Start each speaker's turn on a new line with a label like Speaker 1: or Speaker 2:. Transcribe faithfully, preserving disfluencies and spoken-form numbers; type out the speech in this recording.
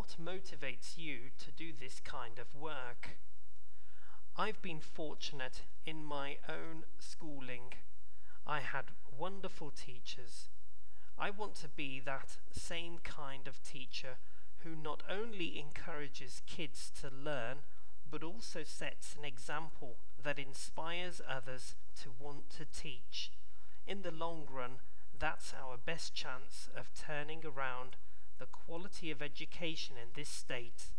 Speaker 1: what motivates you to do this kind of work? I've been fortunate in my own schooling. I had wonderful teachers. I want to be that same kind of teacher who not only encourages kids to learn, but also sets an example that inspires others to want to teach. In the long run, that's our best chance of turning around the quality of education in this state.